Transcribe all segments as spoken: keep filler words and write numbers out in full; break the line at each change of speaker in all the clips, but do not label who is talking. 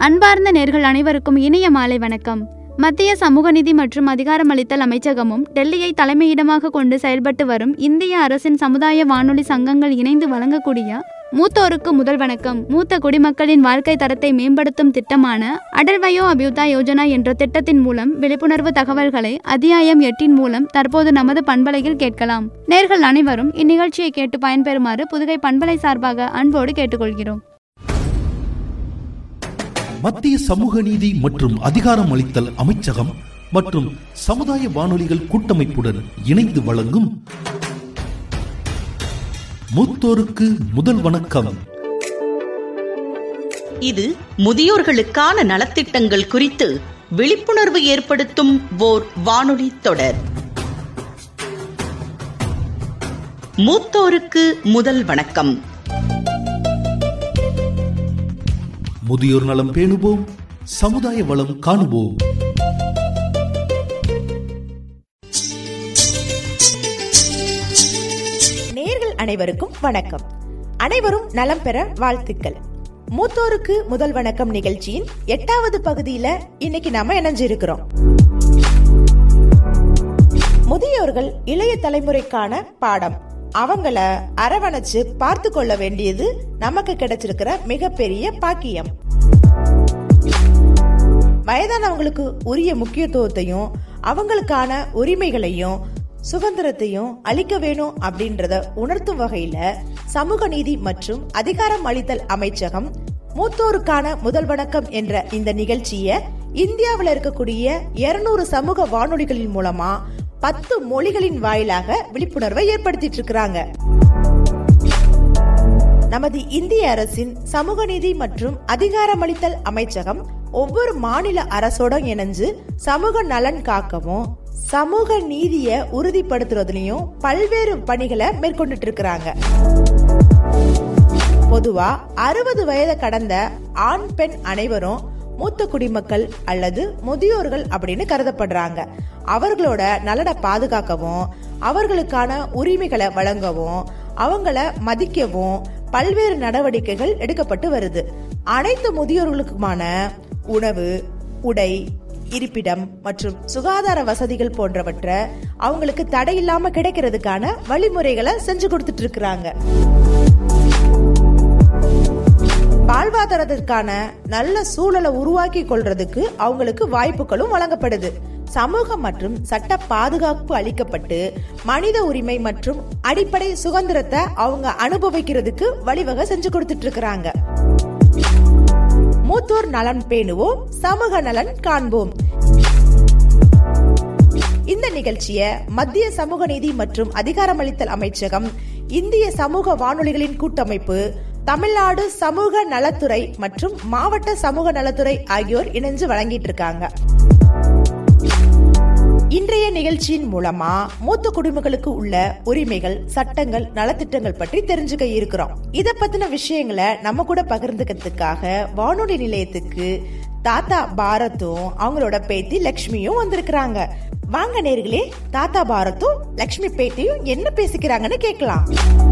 அன்பார்ந்த நேர்கள் அனைவருக்கும் இனிய மாலை வணக்கம். மத்திய சமூக நீதி மற்றும் அதிகாரமளித்தல் அமைச்சகமும் டெல்லியை தலைமையிடமாக கொண்டு செயல்பட்டு வரும் இந்திய அரசின் சமுதாய வானொலி சங்கங்கள் இணைந்து வழங்கக்கூடிய மூத்தோருக்கு முதல் வணக்கம் மூத்த குடிமக்களின் வாழ்க்கை தரத்தை மேம்படுத்தும் திட்டமான அடல் வயோ அபியுதா யோஜனா என்ற திட்டத்தின் மூலம் விழிப்புணர்வு தகவல்களை அத்தியாயம் எட்டின் மூலம் தற்போது நமது பண்பலையில் கேட்கலாம். நேர்கள் அனைவரும் இந்நிகழ்ச்சியை கேட்டு பயன்பெறுமாறு புதுகை பண்பலை சார்பாக அன்போடு கேட்டுக்கொள்கிறோம்.
மத்திய சமூக நீதி மற்றும் அதிகாரம் அளித்தல் அமைச்சகம் மற்றும் சமுதாய வானொலிகள் கூட்டமைப்புடன் இணைந்து வழங்கும் மூத்தோருக்கு முதல் வணக்கம்.
இது முதியோர்களுக்கான நலத்திட்டங்கள் குறித்து விழிப்புணர்வு ஏற்படுத்தும் ஓர் வானொலி தொடர். மூத்தோருக்கு முதல் வணக்கம்.
முதியோர் நலம் பேணுவோம், சமுதாய வளம் காணுவோம்.
நேயர்கள் அனைவருக்கும் வணக்கம். அனைவரும் நலம் பெற வாழ்த்துக்கள். மூத்தோருக்கு முதல் வணக்கம் நிகழ்ச்சியின் எட்டாவது பகுதியில இன்னைக்கு நாம இணைஞ்சிருக்கிறோம். முதியோர்கள் இளைய தலைமுறைக்கான பாடம். அவங்கள அரவணைச்சு பார்த்து கொள்ள வேண்டியது நமக்கு கிடைச்சிருக்கிற மிகப்பெரிய பாக்கியம். வயதானவங்களுக்கு உரிய முக்கியத்துவத்தையும் அவங்களுக்கான உரிமைகளையும் சுதந்திரத்தையும் அளிக்க வேணும் அப்படின்றத உணர்த்தும் வகையில சமூக நீதி மற்றும் அதிகாரம் அளித்தல் அமைச்சகம் மூத்தோருக்கான முதல் வணக்கம் என்ற இந்த நிகழ்ச்சியை இந்தியாவில் இருக்கக்கூடிய இருநூறு சமூக வானொலிகளின் மூலமா பத்து மொழிகளின் வாயிலாக விழிப்புணர்வை ஏற்படுத்திட்டு இருக்கிறாங்க. நமது இந்திய அரசின் சமூக நீதி மற்றும் அதிகாரமளித்தல் அமைச்சகம் ஒவ்வொரு மாநில அரசோட இணைஞ்சு சமூக நலன் காக்கவும் சமூக நீதியை உறுதிப்படுத்துறதுலயும் பல்வேறு பணிகளை மேற்கொண்டுட்டு இருக்கிறாங்க. பொதுவா அறுபது வயதை கடந்த ஆண் பெண் அனைவரும் மூத்த குடிமக்கள் அல்லது முதியோர்கள் அப்படின்னு கருதப்படுறாங்க. அவர்களோட நலனை பாதுகாக்கவும் அவர்களுக்கான உரிமைகளை வழங்கவும் அவங்கள மதிக்கவும் பல்வேறு நடவடிக்கைகள் எடுக்கப்பட்டு வருது. அனைத்து முதியோர்களுக்குமான உணவு, உடை, இருப்பிடம் மற்றும் சுகாதார வசதிகள் போன்றவற்றை அவங்களுக்கு தடையில்லாம கிடைக்கிறதுக்கான வழிமுறைகளை செஞ்சு கொடுத்துட்டு இருக்கிறாங்க. வாழ்வாதாரத்திற்கான நல்ல சூழலை உருவாக்கி கொள்றதுக்கு அவங்களுக்கு வாய்ப்புகளும் வழங்கப்படுது. சமூக மற்றும் சட்ட பாதுகாப்பு அளிக்கப்பட்டு மனித உரிமை மற்றும் அடிப்படை சுதந்திரத்தை அவங்க அனுபவிக்கிறதுக்கு வழிவகை செஞ்சு கொடுத்துட்டு இருக்கிறாங்க. மூத்தோர் நலன் பேணுவோம், சமூக நலன் காண்போம். இந்த நிகழ்ச்சியை மத்திய சமூக நீதி மற்றும் அதிகாரமளித்தல் அமைச்சகம், இந்திய சமூக வானொலிகளின் கூட்டமைப்பு, தமிழ்நாடு சமூக நலத்துறை மற்றும் மாவட்ட சமூக நலத்துறை ஆகியோர் இணைஞ்சு வழங்கிட்டு இருக்காங்க. இன்றைய நிகழ்ச்சியின் மூலமா மூத்த குடிமக்களுக்கு உள்ள உரிமைகள், சட்டங்கள், நலத்திட்டங்கள் பற்றி தெரிஞ்சுக்க இருக்கிறோம். இத பத்தின விஷயங்களை நம்ம கூட பகிர்ந்துக்கிறதுக்காக வானொலி நிலையத்துக்கு தாத்தா பாரத்தும் அவங்களோட பேத்தி லட்சுமியும் வந்திருக்கிறாங்க. வாங்க நேர்களே, தாத்தா பாரத்தும் லட்சுமி பேத்தியும் என்ன பேசிக்கிறாங்கன்னு கேட்கலாம்.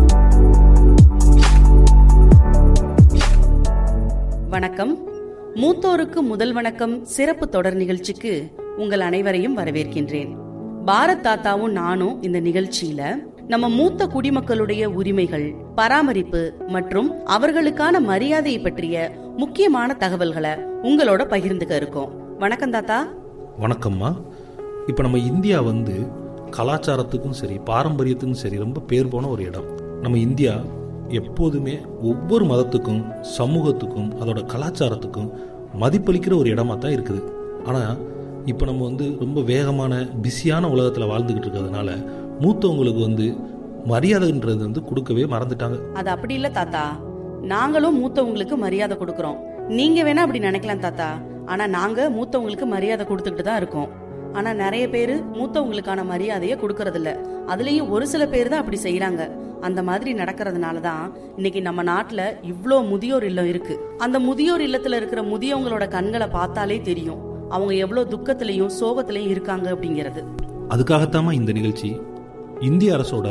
வணக்கம். மூத்தோருக்கு முதல் வணக்கம் சிறப்பு தொடர் நிகழ்ச்சிக்கு உங்கள் அனைவரையும் வரவேற்கின்றேன். பாரத் தாத்தாவும் நானும் இந்த நிகழ்ச்சியில நம்ம மூத்த குடிமக்களுடைய உரிமைகள், பராமரிப்பு மற்றும் அவர்களுக்கான மரியாதையை பற்றிய முக்கியமான தகவல்களை உங்களோட பகிர்ந்துக்க இருக்கோம். வணக்கம் தாத்தா.
வணக்கம்மா. இப்போ நம்ம இந்தியா வந்து கலாச்சாரத்துக்கும் சரி பாரம்பரியத்துக்கும் சரி ரொம்ப பேர் போன ஒரு இடம். நம்ம இந்தியா எப்போதுமே ஒவ்வொரு மதத்துக்கும் சமூகத்துக்கும் அதோட கலாச்சாரத்துக்கும் மதிப்பளிக்கிற ஒரு இடமா தான் இருக்குது. ஆனால் இப்போ நம்ம வந்து ரொம்ப வேகமான பிஸியான உலகத்தில் வாழ்ந்துக்கிட்டு இருக்கிறதுனால மூத்தவங்களுக்கு வந்து மரியாதைன்றது வந்து கொடுக்கவே மறந்துட்டாங்க.
அது அப்படி இல்லை தாத்தா, நாங்களும் மூத்தவங்களுக்கு மரியாதை கொடுக்கறோம். நீங்க வேணா அப்படி நினைக்கலாம் தாத்தா, ஆனா நாங்க மூத்தவங்களுக்கு மரியாதை கொடுத்துக்கிட்டு தான் இருக்கோம். ஆனா நிறைய பேரு மூத்தவங்களுக்கான மரியாதையை கொடுக்கறது இல்ல. அதுலயும் ஒரு சில பேர் தான் அப்படி செய்யறாங்க. அந்த மாதிரி நடக்கிறதுனாலதான் இன்னைக்கு நம்ம நாட்டுல இவ்ளோ முதியோர் இல்லம் இருக்கு. அந்த முதியோர் இல்லத்துல இருக்கிற முதியவங்களோட கண்களை பார்த்தாலே தெரியும் அவங்க எவ்வளவு துக்கத்திலையும் சோகத்திலையும் இருக்காங்க அப்படிங்கிறது.
அதுக்காகத்தாமா இந்த நிகழ்ச்சி. இந்திய அரசோட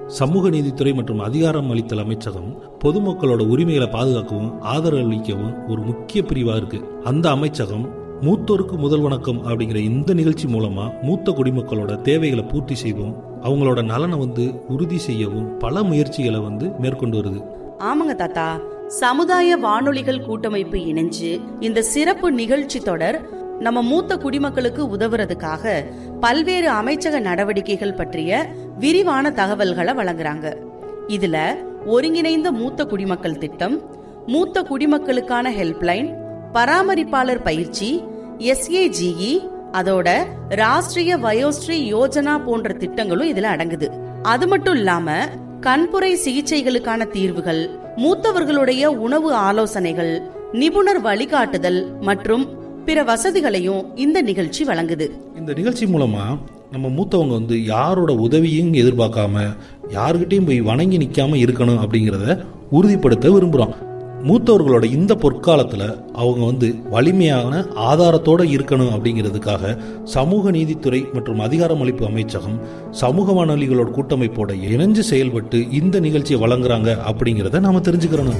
சமூக நீதித்துறை மற்றும் அதிகாரம் அளித்தல் அமைச்சகம் பொதுமக்களோட உரிமைகளை பாதுகாக்கவும் ஆதரவு அளிக்கவும் ஒரு முக்கிய பிரிவா இருக்கு. அந்த அமைச்சகம் மூத்தோருக்கு முதல் வணக்கம் அப்படிங்கிற இந்த நிகழ்ச்சி மூலமா மூத்த குடிமக்களோட தேவைகளை பூர்த்தி செய்யவும் அவங்களோட நலனை வந்து உறுதி செய்யவும் பல முயற்சிகளை வந்து மேற்கொண்டு வருது.
ஆமாங்க தாத்தா, சமுதாய வானொலிகள் கூட்டமைப்பு இணைஞ்சு இந்த சிறப்பு நிகழ்ச்சி தொடர் நம்ம மூத்த குடிமக்களுக்கு உதவுறதுக்காக பல்வேறு அமைச்சக நடவடிக்கைகள் பற்றிய விரிவான தகவல்களை வழங்குறாங்க. இதுல ஒருங்கிணைந்த மூத்த குடிமக்கள் திட்டம், மூத்த குடிமக்களுக்கான ஹெல்ப்லைன், பராமரிப்பாளர் பயிற்சி, எஸ்ஏஜிஇ, அதோட ராஷ்டிரிய வயோஸ்ரீ யோஜனா போன்ற திட்டங்களும் இதுல அடங்குது. அது மட்டும் இல்லாம கண்புரை சிகிச்சைகளுக்கான தீர்வுகள், மூத்தவர்களுடைய உணவு ஆலோசனைகள், நிபுணர் வழிகாட்டுதல் மற்றும் பிற வசதிகளையும் இந்த நிகழ்ச்சி வழங்குது.
இந்த நிகழ்ச்சி மூலமா நம்ம மூத்தவங்க வந்து யாரோட உதவியும் எதிர்பார்க்காம யாருக்கிட்டையும் போய் வணங்கி நிற்காம இருக்கணும் அப்படிங்கிறத உறுதிப்படுத்த விரும்புகிறோம். மூத்தவர்களோட இந்த பொற்காலத்தில் அவங்க வந்து வலிமையான ஆதாரத்தோடு இருக்கணும் அப்படிங்கிறதுக்காக சமூக நீதித்துறை மற்றும் அதிகாரமளிப்பு அமைச்சகம் சமூக வானொலிகளோட கூட்டமைப்போட இணைஞ்சு செயல்பட்டு இந்த நிகழ்ச்சியை வழங்குறாங்க அப்படிங்கிறத நாம தெரிஞ்சுக்கிறோம்.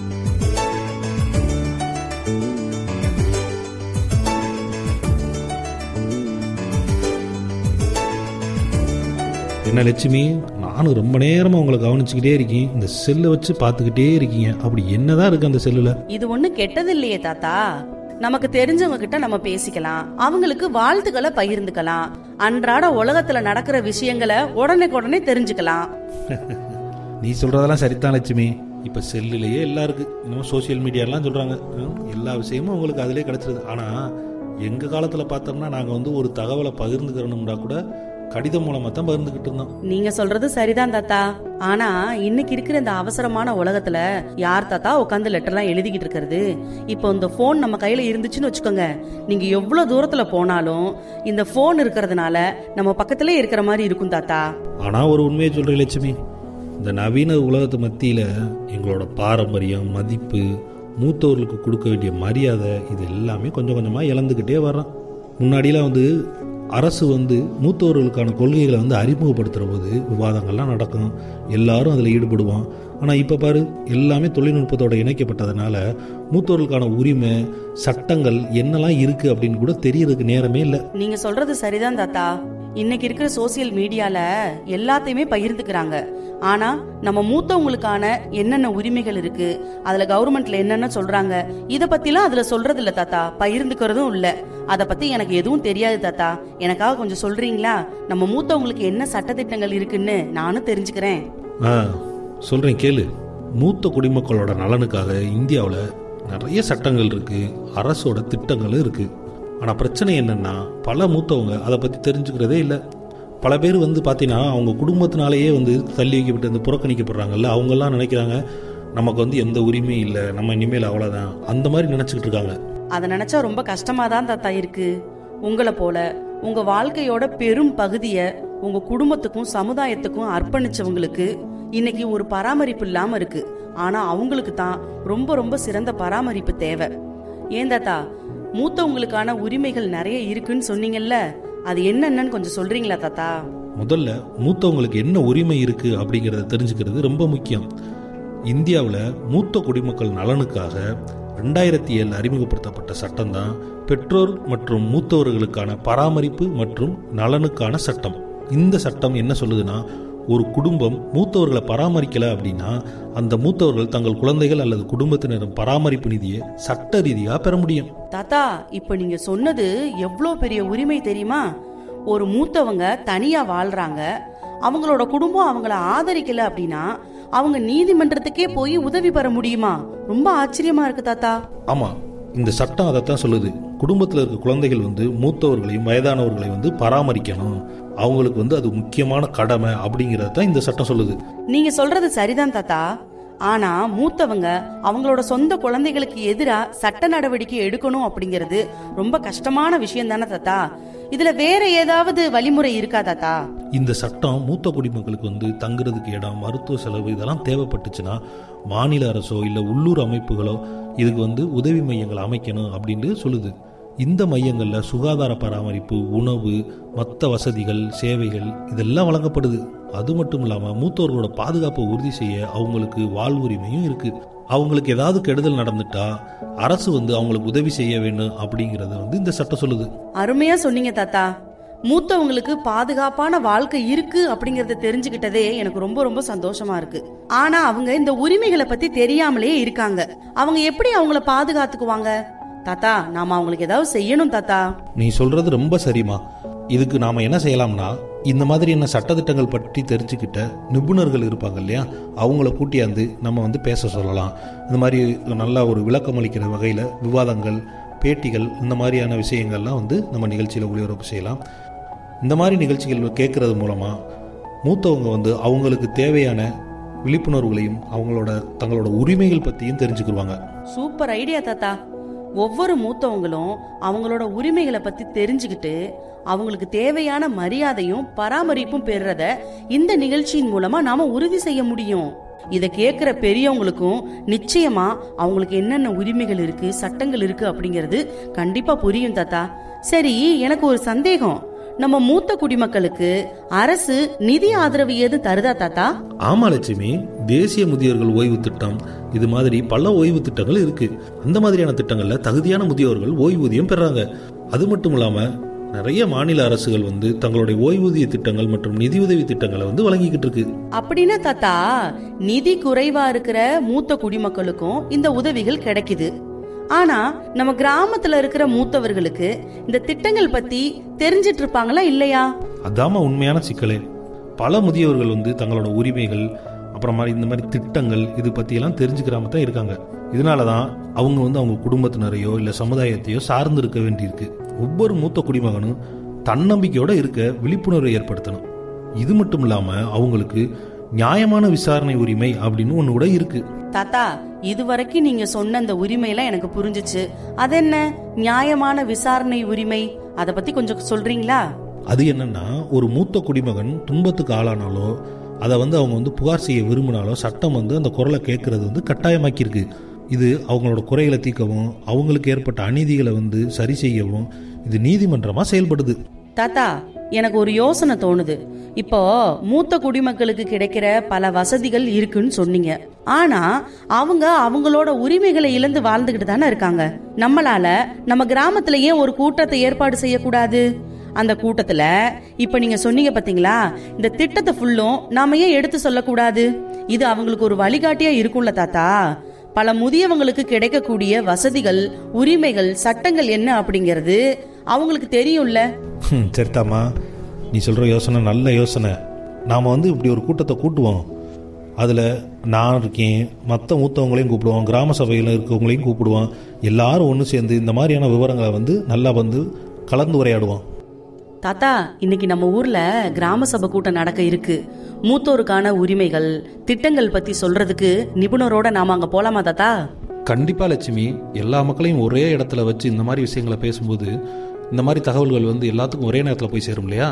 என்ன லட்சுமி, நானும் ரொம்ப நேரமா உங்களை கவனிச்சுக்கிட்டே இருக்கேன். இந்த செல்லை வச்சு பார்த்துக்கிட்டே இருக்கீங்க. அப்படி என்னதான் இருக்கு அந்த செல்லுல?
இது ஒண்ணு கெட்டது இல்லையே தாத்தா. நமக்கு தெரிஞ்சவங்க கிட்ட நம்ம பேசிக்கலாம், அவங்களுக்கு வாழ்த்துக்களை பகிர்ந்துக்கலாம், அன்றாட உலகத்துல நடக்கிற விஷயங்களை உடனே உடனே தெரிஞ்சுக்கலாம்.
நீ சொல்றதெல்லாம் சரிதான் லட்சுமி. இப்ப செல்லுலயே எல்லாம் இருக்கு. இன்னும் சோசியல் மீடியா எல்லாம் சொல்றாங்க, எல்லா விஷயமும் உங்களுக்கு அதிலே கிடைச்சிருது. ஆனா எங்க காலத்துல பார்த்தோம்னா நாங்க வந்து ஒரு தகவலை பகிர்ந்துக்கிறோம்னா கூட கடிதம் மூலமா தான் பகிர்ந்துகிட்டு இருந்தோம்.
நீங்க சொல்றது சரிதான் தாத்தா. ஆனா இன்னைக்கு இருக்கிற இந்த அவசரமான உலகத்துல யார் தாத்தா உட்காந்து லெட்டர் எல்லாம் எழுதிக்கிட்டு இருக்கிறது? இப்போ இந்த போன் நம்ம கையில இருந்துச்சுன்னு வச்சுக்கோங்க, நீங்க எவ்வளவு தூரத்துல போனாலும் இந்த போன் இருக்கிறதுனால நம்ம பக்கத்திலே இருக்கிற மாதிரி இருக்கும் தாத்தா.
ஆனா ஒரு உண்மையை சொல்றேன் லட்சுமி, இந்த நவீன உலகத்து மத்தியில எங்களோட பாரம்பரியம், மதிப்பு, மூத்தவர்களுக்கு கொடுக்க வேண்டிய மரியாதை, இது எல்லாமே கொஞ்சம் கொஞ்சமா இழந்துகிட்டே வர்றோம். முன்னாடியெல்லாம் வந்து அரசு வந்து மூத்தவர்களுக்கான கொள்கைகளை வந்து அறிமுகப்படுத்துகிற போது விவாதங்கள்லாம் நடக்கும், எல்லாரும் அதில் ஈடுபடுவோம். ஆனால் இப்போ பாரு, எல்லாமே தொழில்நுட்பத்தோட இணைக்கப்பட்டதுனால மூத்தவர்களுக்கான உரிமை, சட்டங்கள் என்னெல்லாம் இருக்குது அப்படின்னு கூட தெரியறதுக்கு நேரமே இல்லை.
நீங்கள் சொல்கிறது சரிதான் தாத்தா. இன்னைக்கு இருக்கிற சோசியல் மீடியால எல்லாத்தையுமே பகிர்ந்துக்கிறாங்க. ஆனா நம்ம மூத்தவங்களுக்கான என்னென்ன உரிமைகள் இருக்கு, அதுல கவர்மெண்ட்ல என்னென்ன சொல்றாங்க, இத பத்திலாம் அதுல சொல்றது இல்ல தாத்தா, பகிர்ந்துக்கிறதும் இல்ல. அத பத்தி எனக்கு எதுவும் தெரியாது தாத்தா. எனக்காக கொஞ்சம் சொல்றீங்களா? நம்ம மூத்தவங்களுக்கு என்ன சட்டத்திட்டங்கள் இருக்குன்னு நானும் தெரிஞ்சுக்கிறேன்.
சொல்றேன் கேளு. மூத்த குடிமக்களோட நலனுக்காக இந்தியாவில் நிறைய சட்டங்கள் இருக்கு, அரசோட திட்டங்களும் இருக்கு. ஆனால் பிரச்சனை என்னன்னா, பல மூத்தவங்க அதை பற்றி தெரிஞ்சுக்கிறதே இல்லை. பல பேர் வந்து பார்த்தீங்கன்னா அவங்க குடும்பத்தினாலேயே வந்து தள்ளி வைக்கப்பட்டு இந்த புறக்கணிக்கப்படுறாங்கல்ல, அவங்கெல்லாம் நினைக்கிறாங்க நமக்கு வந்து எந்த உரிமையும் இல்லை, நம்ம இனிமேல் அவ்வளோதான், அந்த மாதிரி நினச்சிக்கிட்டு இருக்காங்க.
அதை நினச்சா ரொம்ப கஷ்டமாக தான் தாத்தா இருக்கு. உங்களை போல உங்கள் வாழ்க்கையோட பெரும் பகுதியை உங்கள் குடும்பத்துக்கும் சமுதாயத்துக்கும் அர்ப்பணிச்சவங்களுக்கு இன்னைக்கு ஒரு பராமரிப்பு இல்லாமல் இருக்கு. ஆனால் அவங்களுக்கு தான் ரொம்ப ரொம்ப சிறந்த பராமரிப்பு தேவை. ஏன் தாத்தா, மூத்தவங்களுக்கான உரிமைகள் நிறைய இருக்குன்னு சொன்னீங்கல்ல, அது என்னென்னு கொஞ்சம் சொல்றீங்களா தாத்தா?
முதல்ல மூத்தவங்களுக்கு என்ன உரிமை இருக்கு அப்படிங்கறத தெரிஞ்சுக்கிறது ரொம்ப முக்கியம். இந்தியாவில் மூத்த குடிமக்கள் நலனுக்காக ரெண்டாயிரத்தி ஏழு அறிமுகப்படுத்தப்பட்ட சட்டம் தான் பெற்றோர் மற்றும் மூத்தவர்களுக்கான பராமரிப்பு மற்றும் நலனுக்கான சட்டம். இந்த சட்டம் என்ன சொல்லுதுன்னா, ஒரு குடும்பம் மூத்தவர்களை பராமரிக்கல அப்படின்னா அந்த மூத்தவர்கள் தங்கள் குழந்தைகள் அல்லது குடும்பத்தினரின் பராமரிப்பு நிதியை சட்ட ரீதியாக பெற முடியும்.
தாத்தா, இப்ப நீங்க சொன்னது எவ்வளோ பெரிய உரிமை தெரியுமா? ஒரு மூத்தவங்க தனியா வாழ்றாங்க, அவங்களோட குடும்பம் அவங்கள ஆதரிக்கல அப்படின்னா அவங்க நீதிமன்றத்துக்கே போய் உதவி பெற முடியுமா? ரொம்ப ஆச்சரியமா இருக்கு தாத்தா.
ஆமா, இந்த சட்டம் அதைத்தான் சொல்லுது. குடும்பத்தில் இருக்க குழந்தைகள் வந்து மூத்தவர்களையும் வயதானவர்களையும் வந்து பராமரிக்கணும், அவங்களுக்கு வந்து அது முக்கியமான கடமை அப்படிங்கறத இந்த சட்டம் சொல்லுது.
நீங்க சொல்றது சரிதான் தாத்தா. ஆனா மூத்தவங்க அவங்களோட சொந்த குழந்தைகளுக்கு எதிரா சட்ட நடவடிக்கை எடுக்கணும் அப்படிங்கிறது ரொம்ப கஷ்டமான விஷயம் தானே தாத்தா. இதுல வேற ஏதாவது வழிமுறை இருக்கா தாத்தா?
இந்த சட்டம் மூத்த குடிமக்களுக்கு வந்து தங்குறதுக்கு இடம், மருத்துவ செலவு இதெல்லாம் தேவைப்பட்டுச்சுன்னா மாநில அரசோ இல்ல உள்ளூர் அமைப்புகளோ இதுக்கு வந்து உதவி மையங்கள் அமைக்கணும் அப்படின்னு சொல்லுது. இந்த மையங்களில் சுகாதார பராமரிப்பு, உணவு, மற்ற வசதிகள், சேவைகள் இதெல்லாம் வழங்கப்படுது. அது மட்டும் இல்லாமல் மூத்தோர்களோட பாதுகாப்பை உறுதி செய்ய அவங்களுக்கு வாழ்வுரிமையும் இருக்குது. அவங்களுக்கு ஏதாவது கெடுதல் நடந்துட்டா அரசு வந்து அவங்களுக்கு உதவி செய்ய வேண்டும் அப்படிங்கறத வந்து இந்த சட்டம் சொல்லுது.
அருமையா சொன்னீங்க தாத்தா. மூத்தவங்களுக்கு பாதுகாப்பான வாழ்க்கை இருக்கு அப்படிங்கறத தெரிஞ்சுக்கிட்டதே எனக்கு ரொம்ப ரொம்ப சந்தோஷமா இருக்கு. ஆனா அவங்க இந்த உரிமைகளை பத்தி தெரியாமலே இருக்காங்க. அவங்க எப்படி அவங்கள பாதுகாத்துக்குவாங்க? தாத்தா, நாம அவங்களுக்கு ஏதாவது செய்யணும் தாத்தா.
நீ சொல்றது ரொம்ப சரிமா. இதுக்கு நாம என்ன செய்யலாம்னா, இந்த மாதிரி என்ன சட்டத்திட்டங்கள் பற்றி தெரிஞ்சுக்கிட்ட நிபுணர்கள் இருப்பாங்க இல்லையா, அவங்கள கூட்டியாந்து நம்ம வந்து பேச சொல்லலாம். இந்த மாதிரி நல்லா ஒரு விளக்கம் அளிக்கிற வகையில் விவாதங்கள், பேட்டிகள், இந்த மாதிரியான விஷயங்கள்லாம் வந்து நம்ம நிகழ்ச்சியில் ஒளிபரப்பு செய்யலாம். இந்த மாதிரி நிகழ்ச்சிகள் கேட்கறது மூலமாக மூத்தவங்க வந்து அவங்களுக்கு தேவையான விழிப்புணர்வுகளையும் அவங்களோட தங்களோட உரிமைகள் பற்றியும் தெரிஞ்சுக்குவாங்க.
சூப்பர் ஐடியா தாத்தா. ஒவ்வொரு மூத்தவங்களும் அவங்களோட உரிமைகளை பத்தி தெரிஞ்சுக்கிட்டு அவங்களுக்கு தேவையான மரியாதையும் பராமரிப்பும் பெறத இந்த நிகழ்ச்சியின் மூலமா நாம உறுதி செய்ய முடியும். இத கேக்குற பெரியவங்களுக்கும் நிச்சயமா அவங்களுக்கு என்னென்ன உரிமைகள் இருக்கு, சட்டங்கள் இருக்கு அப்படிங்கிறது கண்டிப்பா புரியும் தாத்தா. சரி, எனக்கு ஒரு சந்தேகம். நம்ம மூத்த குடிமக்களுக்கு அரசு நிதி ஆதரவு ஏது தருதா தாத்தா?
ஆமா லட்சுமி, தேசிய முதியோர்கள் ஓய்வு திட்டம், இது மாதிரி பல ஓய்வு திட்டங்கள் இருக்கு. அந்த மாதிரியான திட்டங்கள்ல தகுதியான முதியோர்கள் ஓய்வூதியம் பெறாங்க. அது மட்டும் இல்லாம நிறைய மாநில அரசுகள் வந்து தங்களுடைய ஓய்வூதிய திட்டங்கள் மற்றும் நிதியுதவி திட்டங்களை வந்து வழங்கிக்கிட்டு இருக்கு.
அப்படின்னா தாத்தா, நிதி குறைவா இருக்கிற மூத்த குடிமக்களுக்கும் இந்த உதவிகள் கிடைக்குது. ஆனா நம்ம கிராமத்துல இருக்கிற மூத்தவர்களுக்கு இந்த திட்டங்கள் பத்தி தெரிஞ்சிட்டு இருப்பாங்களா இல்லையா?
அதாம உண்மையான சிக்கலே. பல முதியவர்கள் வந்து தங்களோட உரிமைகள் அப்புறம் மாதிரி இந்த மாதிரி திட்டங்கள் இது பத்தி எல்லாம் தெரிஞ்சுக்கிறாம தான் இருக்காங்க. இதனாலதான் அவங்க வந்து அவங்க குடும்பத்தினரையோ இல்ல சமுதாயத்தையோ சார்ந்து இருக்க வேண்டியிருக்கு. ஒவ்வொரு மூத்த குடிமகனும் தன்னம்பிக்கையோட இருக்க விழிப்புணர்வை ஏற்படுத்தணும். இது மட்டும் இல்லாம அவங்களுக்கு நியாயமான விசாரணை உரிமை அப்படின்னு ஒண்ணு கூட இருக்கு.
தாத்தா, இதுவரைக்கும் நீங்க சொன்ன அந்த உரிமை எல்லாம் எனக்கு புரிஞ்சிச்சு. அது என்ன நியாயமான விசாரணை உரிமை? அத பத்தி கொஞ்சம் சொல்றீங்களா?
அது என்னன்னா, ஒரு மூத்த குடிமகன் துன்பத்துக்கு ஆளானாலோ அதை வந்து அவங்க வந்து புகார் செய்ய விரும்பினாலோ சட்டம் வந்து அந்த குரலை கேட்கறது வந்து கட்டாயமாக்கியிருக்கு. இது அவங்களோட குறைகளை தீர்க்கவும் அவங்களுக்கு ஏற்பட்ட அநீதிகளை வந்து சரி செய்யவும் இது நீதிமன்றமா செயல்படுது.
தாத்தா, எனக்கு ஒரு யோசனை தோணுது. இப்போ மூத்த குடிமக்களுக்கு கிடைக்கிற பல வசதிகள் இருக்குன்னு சொன்னீங்க. ஆனா அவங்க அவங்களோட உரிமைகளை இழந்து வாழ்ந்துகிட்டு தானே இருக்காங்க. நம்மளால நம்ம கிராமத்துல ஏன் ஒரு கூட்டத்தை ஏற்பாடு செய்யக்கூடாது? அந்த கூட்டத்துல இப்ப நீங்க சொன்னீங்க பாத்தீங்களா, இந்த திட்டத்தை ஃபுல்லும் நாம ஏன் எடுத்து சொல்லக்கூடாது? இது அவங்களுக்கு ஒரு வழிகாட்டியா இருக்கும்ல தாத்தா. பல முதியவங்களுக்கு கிடைக்கக்கூடிய வசதிகள், உரிமைகள், சட்டங்கள் என்ன அப்படிங்கிறது அவங்களுக்கு தெரியும்ல.
சரிதாமா, நீ சொல்ற யோசனை நல்ல யோசனை. நாம வந்து இப்படி ஒரு கூட்டத்தை கூட்டுவோம். அதுல நான் இருக்கேன், மற்ற மூத்தவங்களையும் கூப்பிடுவோம், கிராம சபையில இருக்கவங்களையும் கூப்பிடுவோம். எல்லாரும் ஒன்று சேர்ந்து இந்த மாதிரியான விவரங்களை வந்து நல்லா வந்து கலந்து உரையாடுவோம்.
தாத்தா, இன்னைக்கு நம்ம ஊர்ல கிராம சபை கூட்டம் நடக்க இருக்கு. மூத்தோருக்கான உரிமைகள், திட்டங்கள் பத்தி சொல்றதுக்கு நிபுணரோட நாம அங்க போலாமா தாத்தா?
கண்டிப்பா லட்சுமி. எல்லா மக்களையும் ஒரே இடத்துல வச்சு இந்த மாதிரி விஷயங்களை பேசும்போது இந்த மாதிரி தகவல்கள் வந்து எல்லாத்துக்கும் ஒரே நேரத்தில் போய் சேரும் இல்லையா?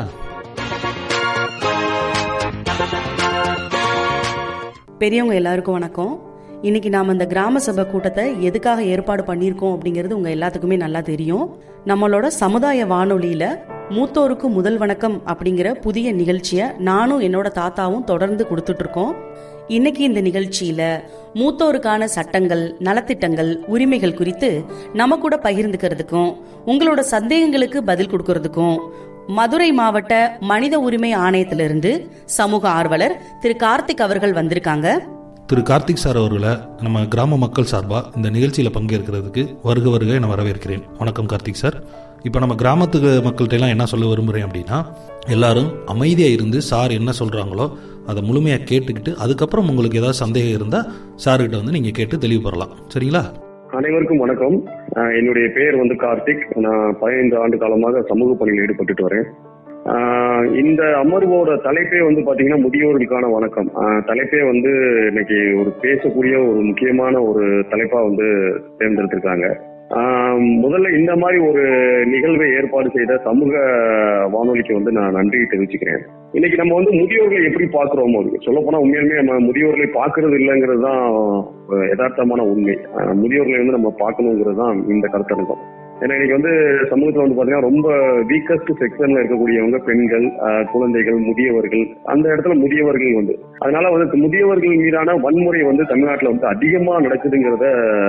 பெரியவங்க எல்லாருக்கும் வணக்கம். இன்னைக்கு நாம இந்த கிராம சபை கூட்டத்தை எதுக்காக ஏற்பாடு பண்ணியிருக்கோம் அப்படிங்கிறது உங்க எல்லாத்துக்குமே நல்லா தெரியும். நம்மளோட சமுதாய வானொலியில மூத்தோருக்கு முதல் வணக்கம் அப்படிங்கிற புதிய நிகழ்ச்சியை நானும் என்னோட தாத்தாவும் தொடர்ந்து கொடுத்துட்டு இருக்கோம். இன்னைக்கு இந்த நிகழ்ச்சியில மூத்தோருக்கான சட்டங்கள், நலத்திட்டங்கள், உரிமைகள் குறித்து நம்ம கூட பகிர்ந்துக்கிறதுக்கும் உங்களோட சந்தேகங்களுக்கு பதில் கொடுக்கறதுக்கும் மதுரை மாவட்ட மனித உரிமை ஆணையத்திலிருந்து சமூக ஆர்வலர் திரு கார்த்திக் அவர்கள் வந்திருக்காங்க.
திரு கார்த்திக் சார் அவர்களை நம்ம கிராம மக்கள் சார்பா இந்த நிகழ்ச்சியில பங்கேற்கிறதுக்கு வருக வருக நான் வரவேற்கிறேன். வணக்கம் கார்த்திக் சார். இப்போ நம்ம கிராமத்துக்கு மக்கள்கிட்ட எல்லாம் என்ன சொல்ல விரும்புகிறேன் அப்படின்னா, எல்லாரும் அமைதியாக இருந்து சார் என்ன சொல்கிறாங்களோ அதை முழுமையாக கேட்டுக்கிட்டு அதுக்கப்புறம் உங்களுக்கு ஏதாவது சந்தேகம் இருந்தால் சார்கிட்ட வந்து நீங்கள் கேட்டு தெளிவு பெறலாம். சரிங்களா?
அனைவருக்கும் வணக்கம். என்னுடைய பெயர் வந்து கார்த்திக். நான் பதினைந்து ஆண்டு காலமாக சமூக பணியில் ஈடுபட்டு வரேன். இந்த அமர்வோட தலைப்பே வந்து பாத்தீங்கன்னா முதியோர்களுக்கான வணக்கம். தலைப்பே வந்து இன்னைக்கு ஒரு பேசக்கூடிய ஒரு முக்கியமான ஒரு தலைப்பா வந்து தேர்ந்தெடுத்திருக்காங்க. முதல்ல இந்த மாதிரி ஒரு நிகழ்வை ஏற்பாடு செய்த சமூக வானொலிக்கு வந்து நான் நன்றி தெரிவிச்சுக்கிறேன். இன்னைக்கு நம்ம வந்து முதியோர்களை எப்படி பாக்குறோமோ, சொல்ல போனா உண்மையுமே நம்ம முதியோர்களை பாக்குறது இல்லைங்கிறது தான் யதார்த்தமான உண்மை. முதியோர்களை வந்து நம்ம பார்க்கணுங்கிறது தான் இந்த கருத்தரங்கம். ஏன்னா இன்னைக்கு வந்து சமூகத்துல வந்து பாத்தீங்கன்னா ரொம்ப வீக்கஸ்ட் செக்ஷன்ல இருக்கக்கூடியவங்க பெண்கள், குழந்தைகள், முதியவர்கள். அந்த இடத்துல முதியவர்கள் வந்து அதனால வந்து முதியவர்கள் மீதான வன்முறை வந்து தமிழ்நாட்டுல வந்து அதிகமா நடக்குதுங்கிறத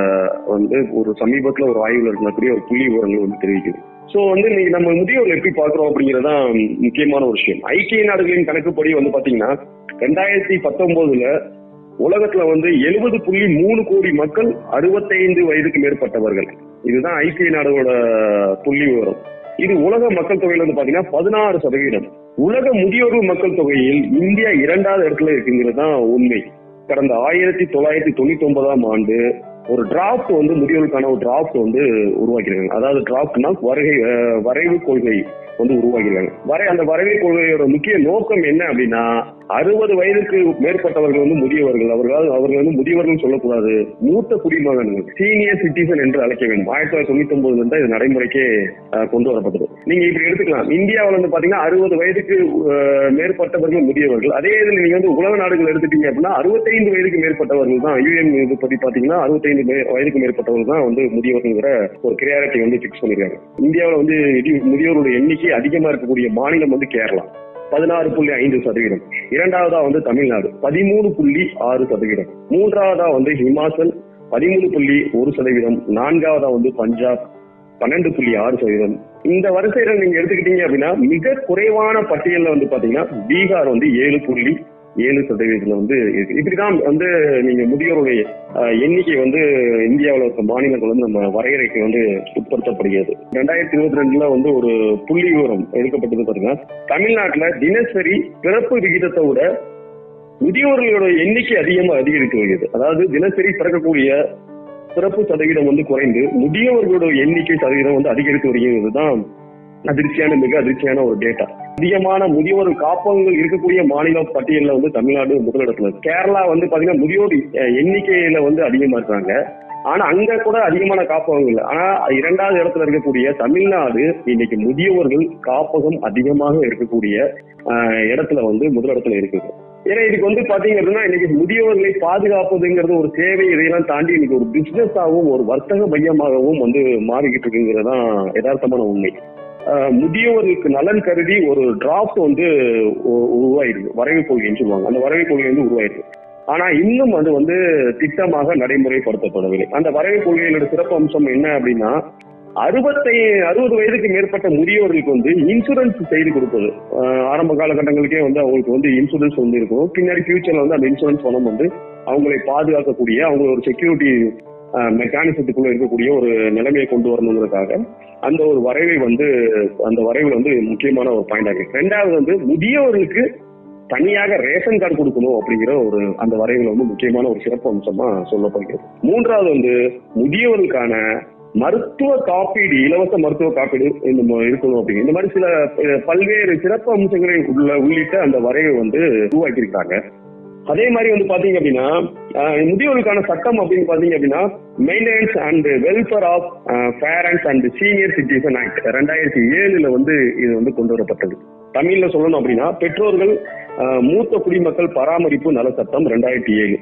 வந்து ஒரு சமீபத்துல ஒரு ஆய்வுல இருக்கக்கூடிய ஒரு புள்ளி விவரங்கள் வந்து தெரிவிக்குது. சோ வந்து இன்னைக்கு நம்ம முதியோர்கள் எப்படி பாக்குறோம் அப்படிங்கறதான் முக்கியமான ஒரு விஷயம். ஐக்கிய நாடுகளின் கணக்குப்படி வந்து பாத்தீங்கன்னா ரெண்டாயிரத்தி பத்தொன்பதுல உலகத்துல வந்து எழுபது புள்ளி மூணு கோடி மக்கள் அறுபத்தைந்து வயதுக்கு மேற்பட்டவர்கள். இதுதான் ஐக்கிய நாடுகளோட புள்ளி விவரம். இது உலக மக்கள் தொகையில வந்து பாத்தீங்கன்னா பதினாறு சதவீதம். உலக முதியோர்கள் மக்கள் தொகையில் இந்தியா இரண்டாவது இடத்துல இருக்குங்கிறது தான் உண்மை. கடந்த ஆயிரத்தி தொள்ளாயிரத்தி தொண்ணூத்தி ஒன்பதாம் ஆண்டு ஒரு டிராப்ட் வந்து முதியோருக்கான ஒரு டிராப்ட் வந்து உருவாக்கிருக்காங்க. அதாவது டிராப்ட்னா வருகை வரைவு கொள்கை வந்து உருவாக்கிருக்காங்க. வரை அந்த வரைவு கொள்கையோட முக்கிய நோக்கம் என்ன அப்படின்னா, அறுபது வயதுக்கு மேற்பட்டவர்கள் வந்து முதியவர்கள், அவர்கள் அவர்கள் வந்து முதியவர்கள் சொல்லக்கூடாது, மூத்த குடிமகன்கள், சீனியர் சிட்டிசன் என்று அழைக்க வேண்டும். ஆயிரத்தி தொள்ளாயிரத்தி தொண்ணூத்தி ஒன்பதுல இருந்தா இது நடைமுறைக்கே கொண்டு வரப்பட்டது. நீங்க இப்படி எடுத்துக்கலாம். இந்தியாவில் வந்து பாத்தீங்கன்னா அறுபது வயதுக்கு மேற்பட்டவர்கள் முதியவர்கள். அதே இதுல நீங்க வந்து உலக நாடுகள் எடுத்துட்டீங்க அப்படின்னா அறுபத்தைந்து வயதுக்கு மேற்பட்டவர்கள் தான். யூஎன் இது பத்தி பாத்தீங்கன்னா அறுபத்தைந்து வயதுக்கு மேற்பட்டவர்கள் தான் வந்து முதியவர்கள்ங்கிற ஒரு கிரியாரிட்டி வந்து பிக்ஸ் பண்ணிருக்காங்க. இந்தியாவில் வந்து முதியோருடைய எண்ணிக்கை அதிகமா இருக்கக்கூடிய மாநிலம் வந்து கேரளா, பதினாறு புள்ளி ஐந்து சதவீதம். இரண்டாவதா வந்து தமிழ்நாடு, பதிமூணு புள்ளி ஆறு சதவீதம். மூன்றாவதா வந்து ஹிமாச்சல், பதிமூணு புள்ளி ஒரு சதவீதம். நான்காவதா வந்து பஞ்சாப், பன்னெண்டு புள்ளி ஆறு சதவீதம். இந்த வரிசையில நீங்க எடுத்துக்கிட்டீங்க அப்படின்னா மிக குறைவான பட்டியல்ல வந்து பாத்தீங்கன்னா பீகார் வந்து ஏழு புள்ளி ஏழு சதவீதத்துல வந்து இருக்கு. இப்படிதான் வந்து நீங்க முதியோருடைய எண்ணிக்கை வந்து இந்தியாவில் இருக்க மாநிலங்கள் வந்து நம்ம வரையறைக்கு வந்து உட்படுத்தப்படுகிறது. ரெண்டாயிரத்தி இருபத்தி ரெண்டுல வந்து ஒரு புள்ளி விவரம் எடுக்கப்பட்டது பாத்தீங்கன்னா, தமிழ்நாட்டுல தினசரி பிறப்பு விகிதத்தை விட முதியோர்களோட எண்ணிக்கை அதிகமா அதிகரித்து வருகிறது. அதாவது தினசரி பிறக்கக்கூடிய பிறப்பு சதவீதம் வந்து குறைந்து முதியவர்களோட எண்ணிக்கை சதவீதம் வந்து அதிகரித்து வருகிறது தான் அதிர்ச்சியான மிக அதிர்ச்சியான ஒரு டேட்டா. அதிகமான முதியோர் காப்பகங்கள் இருக்கக்கூடிய மாநில பட்டியலில் வந்து தமிழ்நாடு முதலிடத்துல இருக்கு. கேரளா வந்து பாத்தீங்கன்னா முதியோர் எண்ணிக்கையில வந்து அதிகமா இருக்காங்க. ஆனா அங்க கூட அதிகமான காப்பகங்கள் இல்லை. ஆனா இரண்டாவது இடத்துல இருக்கக்கூடிய தமிழ்நாடு இன்னைக்கு முதியோர்கள் காப்பகம் அதிகமாக இருக்கக்கூடிய இடத்துல வந்து முதலிடத்துல இருக்குது. ஏன்னா இதுக்கு வந்து பாத்தீங்க அப்படின்னா இன்னைக்கு முதியோர்களை பாதுகாப்பதுங்கிறது ஒரு சேவை, இதையெல்லாம் தாண்டி இன்னைக்கு ஒரு பிசினஸ் ஆகவும் ஒரு வர்த்தக மையமாகவும் வந்து மாறிக்கிட்டு இருக்குங்கிறதான் யதார்த்தமான உண்மை. முதியோர்களுக்கு நலன் கருதி ஒரு டிராப்ட் வந்து உருவாயிருக்கு, வரைவு கொள்கைன்னு சொல்லுவாங்க. அந்த வரைவு கொள்கை வந்து உருவாயிருக்கு. ஆனா இன்னும் அது வந்து திட்டமாக நடைமுறைப்படுத்தப்படவில்லை. அந்த வரைவு கொள்கையோட சிறப்பு அம்சம் என்ன அப்படின்னா, அறுபத்தை அறுபது வயதுக்கு மேற்பட்ட முதியோர்களுக்கு வந்து இன்சூரன்ஸ் செய்து கொடுப்பது. ஆரம்ப காலகட்டங்களுக்கே வந்து அவங்களுக்கு வந்து இன்சூரன்ஸ் வந்து இருக்கும். பின்னாடி ஃபியூச்சர்ல வந்து அந்த இன்சூரன்ஸ் பணம் வந்து அவங்களை பாதுகாக்கக்கூடிய அவங்க ஒரு செக்யூரிட்டி மெக்கானிசத்துக்குள்ள இருக்கக்கூடிய ஒரு நிலைமையை கொண்டு வரணுங்கிறதுக்காக அந்த ஒரு வரைவை வந்து அந்த வரைவில் வந்து முக்கியமான ஒரு பாயிண்ட் ஆகுது. ரெண்டாவது வந்து முதியவர்களுக்கு தனியாக ரேஷன் கார்டு கொடுக்கணும் அப்படிங்கிற ஒரு அந்த வரைவில் வந்து முக்கியமான ஒரு சிறப்பு அம்சமா சொல்லப்படுகிறது. மூன்றாவது வந்து முதியவர்களுக்கான மருத்துவ காப்பீடு, இலவச மருத்துவ காப்பீடு இருக்கணும் அப்படிங்கிற இந்த மாதிரி சில பல்வேறு சிறப்பு அம்சங்களை உள்ள உள்ளிட்ட அந்த வரைவை வந்து உருவாக்கியிருக்காங்க. அதே மாதிரி வந்து பாத்தீங்க அப்படின்னா முதியோருக்கான சட்டம் அப்படின்னு பாத்தீங்க அப்படின்னா maintenance and welfare of parents and senior citizen act ரெண்டாயிரத்தி ஏழுல வந்து இது வந்து கொண்டு வரப்பட்டது. தமிழ்ல சொல்லணும் அப்படின்னா பெற்றோர்கள் மூத்த குடிமக்கள் பராமரிப்பு நல சட்டம் ரெண்டாயிரத்தி ஏழு.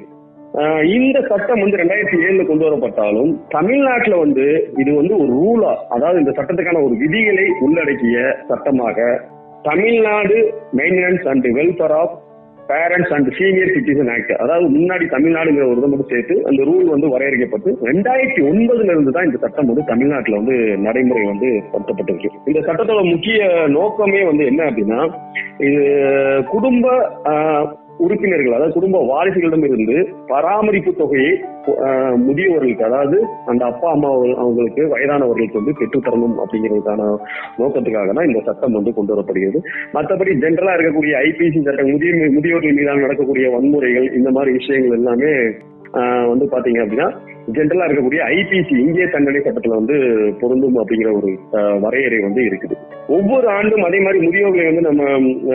இந்த சட்டம் வந்து ரெண்டாயிரத்தி ஏழுல கொண்டு வரப்பட்டாலும் தமிழ்நாட்டுல வந்து இது வந்து ஒரு ரூலா, அதாவது இந்த சட்டத்துக்கான ஒரு விதிகளை உள்ளடக்கிய சட்டமாக Tamil Nadu maintenance and welfare of parents and senior citizen act, அதாவது முன்னாடி தமிழ்நாடுங்கிற ஒரு மட்டும் சேர்த்து அந்த ரூல் வந்து வரையறுக்கப்பட்டு ரெண்டாயிரத்தி ஒன்பதுல இருந்து தான் இந்த சட்டம் வந்து தமிழ்நாட்டுல வந்து நடைமுறை வந்து படுத்தப்பட்டிருக்கு. இந்த சட்டத்தோட முக்கிய நோக்கமே வந்து என்ன அப்படின்னா, இது குடும்ப உறுப்பினர்கள், அதாவது குடும்ப வாரிசுகளிடம் இருந்து பராமரிப்பு தொகையை முதியவர்களுக்கு, அதாவது அந்த அப்பா அம்மா அவங்களுக்கு வயதானவர்களுக்கு வந்து பெற்றுத்தரணும் அப்படிங்கிறதுக்கான நோக்கத்துக்காக தான் இந்த சட்டம் வந்து கொண்டு வரப்படுகிறது. மற்றபடி ஜென்ரலா இருக்கக்கூடிய ஐபிசி சட்டம், முதிய முதியோர்கள் மீதான நடக்கக்கூடிய வன்முறைகள், இந்த மாதிரி விஷயங்கள் எல்லாமே வந்து பாத்தீங்க அப்படின்னா ஜென்ரலா இருக்கக்கூடிய ஐபிசி இந்திய தண்டனை சட்டத்துல வந்து பொருந்தும் அப்படிங்கிற ஒரு வரையறை வந்து இருக்குது. ஒவ்வொரு ஆண்டும் அதே மாதிரி முதியோர்களை வந்து நம்ம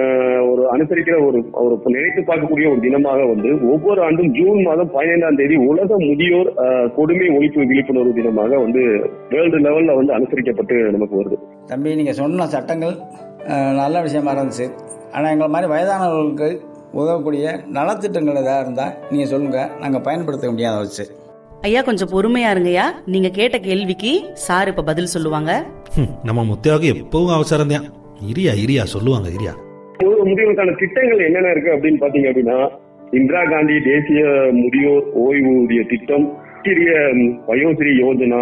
ஒரு அனுசரிக்கிற ஒரு ஒரு நினைத்து பார்க்கக்கூடிய ஒரு தினமாக வந்து ஒவ்வொரு ஆண்டும் ஜூன் மாதம் பதினைந்தாம் தேதி உலக முதியோர் கொடுமை ஒழிப்பு விழிப்புணர்வு தினமாக வந்து வேர்ல்டு லெவல்ல வந்து அனுசரிக்கப்பட்டு நமக்கு வருது.
தம்பி, நீங்க சொன்ன சட்டங்கள் நல்ல விஷயமா இருந்துச்சு. ஆனா எங்களை மாதிரி வயதானவர்களுக்கு உதவக்கூடிய நலத்திட்டங்கள் ஏதாவது இருந்தால் நீங்கள் சொல்லுங்கள், நாங்கள் பயன்படுத்த முடியாத வச்சு.
ஐயா கொஞ்சம் பொறுமையா இருங்கய்யா. நீங்க கேட்ட கேள்விக்கு சார் இப்ப பதில் சொல்லுவாங்க.
நம்ம முத்தையாவுக்கு எப்பவும் அவசரம் தான். இரியா இரியா சொல்லுவாங்க இரியா.
முதியோருக்கான திட்டங்கள் என்னென்ன இருக்கு அப்படின்னு பாத்தீங்க அப்படின்னா, இந்திரா காந்தி தேசிய முதியோர் ஓய்வூதிய திட்டம், சிறிய வயோஸ்ரீ யோஜனா,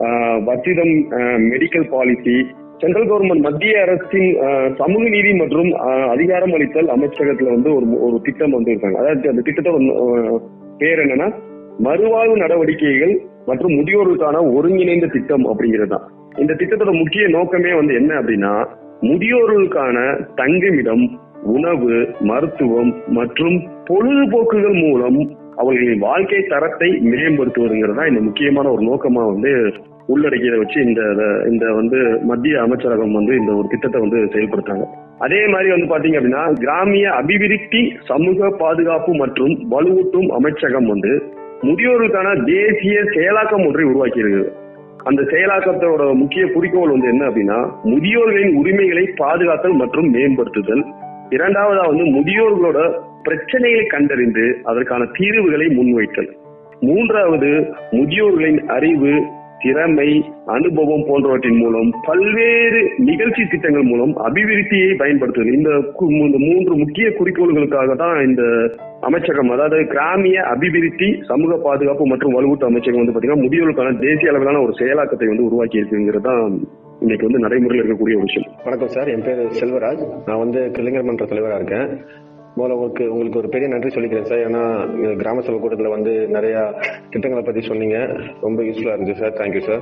வசிதம் மெடிக்கல் பாலிசி, சென்ட்ரல் கவர்மெண்ட் மத்திய அரசின் சமூக நீதி மற்றும் அதிகாரம் அளித்தல் அமைச்சகத்துல வந்து ஒரு ஒரு திட்டம் வந்து இருக்காங்க. அதாவது அந்த திட்டத்தோட பேர் என்னன்னா மறுவாழ்வு நடவடிக்கைகள் மற்றும் முதியோர்களுக்கான ஒருங்கிணைந்த திட்டம் அப்படிங்கிறது தான். இந்த திட்டத்தோட முக்கிய நோக்கமே வந்து என்ன அப்படின்னா, முதியோர்களுக்கான தங்குமிடம், உணவு, மருத்துவம் மற்றும் பொழுதுபோக்குகள் மூலம் அவர்களின் வாழ்க்கை தரத்தை மேம்படுத்துவதுங்கிறது தான் இந்த முக்கியமான ஒரு நோக்கமா வந்து உள்ளடக்கியதை வச்சு இந்த இந்த வந்து மத்திய அமைச்சரகம் வந்து இந்த ஒரு திட்டத்தை வந்து செயல்படுத்தாங்க. அதே மாதிரி வந்து பாத்தீங்க அப்படின்னா, கிராமிய அபிவிருத்தி சமூக பாதுகாப்பு மற்றும் வலுவூட்டும் அமைச்சகம் வந்து முதியோருக்கான தேசிய செயலாக்கம் ஒன்றை உருவாக்கி இருக்குது. அந்த செயலாக்கத்தோட முக்கிய குறிக்கோள் வந்து என்ன அப்படின்னா, முதியோர்களின் உரிமைகளை பாதுகாத்தல் மற்றும் மேம்படுத்துதல். இரண்டாவதா வந்து முதியோர்களோட பிரச்சனைகளை கண்டறிந்து அதற்கான தீர்வுகளை முன்வைத்தல். மூன்றாவது முதியோர்களின் அறிவு, திறமை, அனுபவம் போன்றவற்றின் மூலம் பல்வேறு நிகழ்ச்சி திட்டங்கள் மூலம் அபிவிருத்தியை பயன்படுத்துவது. இந்த மூன்று முக்கிய குறிக்கோள்களுக்காக தான் இந்த அமைச்சகம், அதாவது கிராமிய அபிவிருத்தி சமூக பாதுகாப்பு மற்றும் வலுவூட்டு அமைச்சகம் வந்து பாத்தீங்கன்னா முதியோர்களுக்கான தேசிய அளவிலான ஒரு செயலாக்கத்தை வந்து உருவாக்கி இருக்குங்கிறது தான் இன்னைக்கு வந்து நடைமுறையில் இருக்கக்கூடிய ஒரு விஷயம்.
வணக்கம் சார், என் பேர் செல்வராஜ். நான் வந்து இளைஞர் மன்ற தலைவராக இருக்கேன். முதல்ல உங்களுக்கு உங்களுக்கு ஒரு பெரிய நன்றி சொல்லிக்கிறேன் சார். ஏன்னா கிராம சபை கூட்டத்தில் வந்து நிறைய திட்டங்களை பற்றி சொன்னீங்க, ரொம்ப யூஸ்ஃபுல்லாக இருந்துச்சு சார். Thank you sir.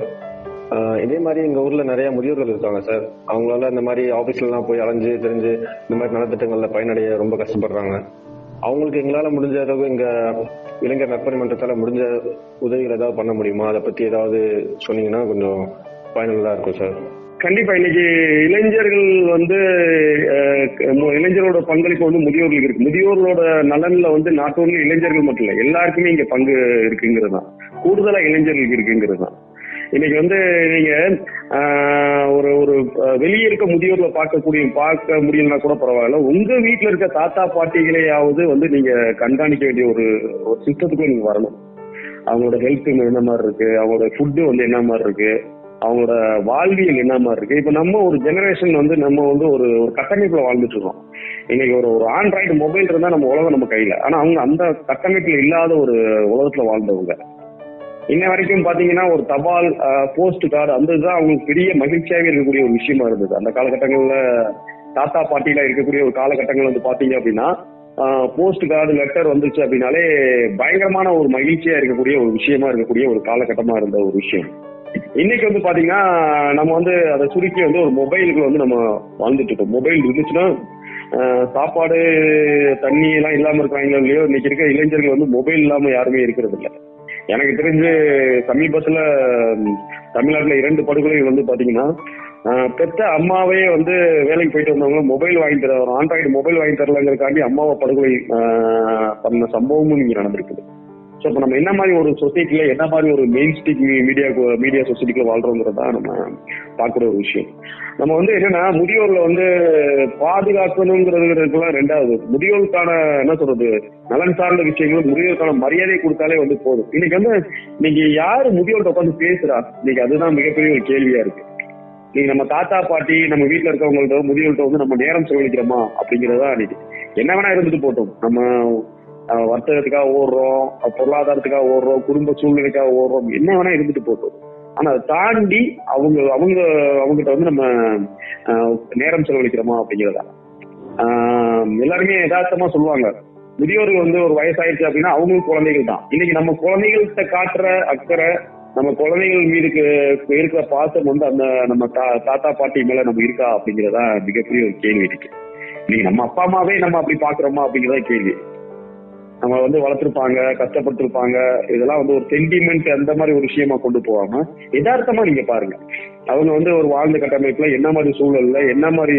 இதே மாதிரி எங்கள் ஊரில் நிறைய முதியோர்கள் இருக்காங்க சார். அவங்களால இந்த மாதிரி ஆஃபீஸ்லாம் போய் அலைஞ்சு தெரிஞ்சு இந்த மாதிரி நலத்திட்டங்களில் பயனடைய ரொம்ப கஷ்டப்படுறாங்க. அவங்களுக்கு எங்களால் முடிஞ்ச அளவு எங்கள் இளைஞர் நற்பணி மன்றத்தால் முடிஞ்ச உதவிகள் ஏதாவது பண்ண முடியுமா? அதை பற்றி ஏதாவது சொன்னீங்கன்னா கொஞ்சம் பயனுள்ளதாக இருக்கும் சார்.
கண்டிப்பா இன்னைக்கு இளைஞர்கள் வந்து இளைஞர்களோட பங்களிப்பு வந்து முதியோர்களுக்கு இருக்கு. முதியோர்களோட நலன்ல வந்து நாட் ஓன்லி இளைஞர்கள் மட்டும் இல்லை, எல்லாருக்குமே இங்க பங்கு இருக்குங்கிறது தான், கூடுதலா இளைஞர்களுக்கு இருக்குங்கிறது தான். இன்னைக்கு வந்து நீங்க ஒரு ஒரு வெளியே இருக்க முதியோர்களை பார்க்கக்கூடிய பார்க்க முடியலன்னா கூட பரவாயில்ல, உங்க வீட்டுல இருக்க தாத்தா பாட்டிகளையாவது வந்து நீங்க கண்காணிக்க வேண்டிய ஒரு ஒரு சிஸ்டத்துக்குள்ள நீங்க வரணும். அவங்களோட ஹெல்த் என்ன மாதிரி இருக்கு, அவங்களோட ஃபுட்டு வந்து என்ன மாதிரி இருக்கு, அவங்களோட வாழ்வியல் என்ன மாதிரி இருக்கு. இப்ப நம்ம ஒரு ஜெனரேஷன் வந்து நம்ம வந்து ஒரு ஒரு கட்டமைப்புல வாழ்ந்துட்டு இருக்கோம். இன்னைக்கு ஒரு ஒரு ஆண்ட்ராய்டு மொபைல் இருந்தா நம்ம உலகம் நம்ம கையில, ஆனா அவங்க அந்த கட்டமைப்புல இல்லாத ஒரு உலகத்துல வாழ்ந்தவங்க. இன்ன வரைக்கும் பாத்தீங்கன்னா ஒரு தபால், போஸ்ட் கார்டு, அந்த இதுதான் அவங்களுக்கு பெரிய மகிழ்ச்சியாவே இருக்கக்கூடிய ஒரு விஷயமா இருந்தது. அந்த காலகட்டங்கள்ல தாத்தா பாட்டியில இருக்கக்கூடிய ஒரு காலகட்டங்கள் வந்து பாத்தீங்க அப்படின்னா, போஸ்ட் கார்டு லெட்டர் வந்துச்சு அப்படின்னாலே பயங்கரமான ஒரு மகிழ்ச்சியா இருக்கக்கூடிய ஒரு விஷயமா இருக்கக்கூடிய ஒரு காலகட்டமா இருந்த ஒரு விஷயம். இன்னைக்கு வந்து பாத்தீங்கன்னா நம்ம வந்து அதை சுருக்கி வந்து ஒரு மொபைலுக்குள்ள வந்து நம்ம வாழ்ந்துட்டு இருக்கோம். மொபைல் இருந்துச்சுன்னா சாப்பாடு தண்ணி எல்லாம் இல்லாம இருக்கிறாங்களோ இல்லையோ, இன்னைக்கு இருக்க இளைஞர்கள் வந்து மொபைல் இல்லாம யாருமே இருக்கிறது இல்லை. எனக்கு தெரிஞ்சு சமீபத்துல தமிழ்நாட்டுல இரண்டு படுகொலைகள் வந்து பாத்தீங்கன்னா, பெத்த அம்மாவே வந்து வேலைக்கு போயிட்டு வந்தவங்களும் மொபைல் வாங்கி தர, ஒரு ஆண்ட்ராய்டு மொபைல் வாங்கி தரலங்கிறக்காண்டி அம்மாவை படுகொலை பண்ண சம்பவமும் இங்க நடந்திருக்குது. ஸோ இப்போ நம்ம என்ன மாதிரி ஒரு சொசைட்டில, என்ன மாதிரி ஒரு மெயின் ஸ்ட்ரீட் மீடியா மீடியா சொசைட்டிக்குள்ள வாழ்றோங்கிறதா நம்ம பார்க்குற ஒரு விஷயம். நம்ம வந்து என்னன்னா முதியோர்களை வந்து பாதுகாக்கணுங்கிறதுலாம் ரெண்டாவது, முதியோருக்கான என்ன சொல்றது நலன் சார்ந்த விஷயங்கள், முதியோருக்கான மரியாதை கொடுத்தாலே வந்து போதும். இன்னைக்கு வந்து இன்னைக்கு யாரு முதியோர்கிட்ட உட்காந்து பேசுறா, இன்னைக்கு அதுதான் மிகப்பெரிய ஒரு கேள்வியா இருக்கு. நீங்க நம்ம தாத்தா பாட்டி நம்ம வீட்டுல இருக்கவங்கள்ட்ட முதியோர்கிட்ட வந்து நம்ம நேரம் செலவழிக்கிறோமா அப்படிங்கறதா இன்னைக்கு. என்ன வேணா இருந்துட்டு போட்டோம், நம்ம வர்த்தகத்துக்காக ஓடுறோம், பொருளாதாரத்துக்காக ஓடுறோம், குடும்ப சூழ்நிலைக்காக ஓடுறோம், என்ன வேணா இருந்துட்டு போட்டோம். ஆனா அதை தாண்டி அவங்க அவங்க அவங்ககிட்ட வந்து நம்ம நேரம் செலவழிக்கிறோமா அப்படிங்கிறதா. ஆஹ் எல்லாருமே யதார்த்தமா சொல்லுவாங்க, முதியோர்கள் வந்து ஒரு வயசாயிருச்சு அப்படின்னா அவங்களுக்கு குழந்தைகள் தான். இன்னைக்கு நம்ம குழந்தைகள்கிட்ட காட்டுற அக்கறை, நம்ம குழந்தைகள் மீது இருக்கிற பாசம் வந்து அந்த நம்ம தாத்தா பாட்டி மேல நம்ம இருக்கா அப்படிங்கிறதா மிகப்பெரிய ஒரு கேள்வி இருக்கு. இன்னைக்கு நம்ம அப்பா அம்மாவே நம்ம அப்படி பாக்குறோமா அப்படிங்கிறதா கேள்வி. நம்ம வந்து வளர்த்திருப்பாங்க, கஷ்டப்பட்டிருப்பாங்க, இதெல்லாம் வந்து ஒரு சென்டிமெண்ட் அந்த மாதிரி ஒரு விஷயமா கொண்டு போகாம யதார்த்தமா நீங்க பாருங்க, அவங்க வந்து ஒரு வாழ்ந்த கட்டமைப்புல என்ன மாதிரி சூழல்ல என்ன மாதிரி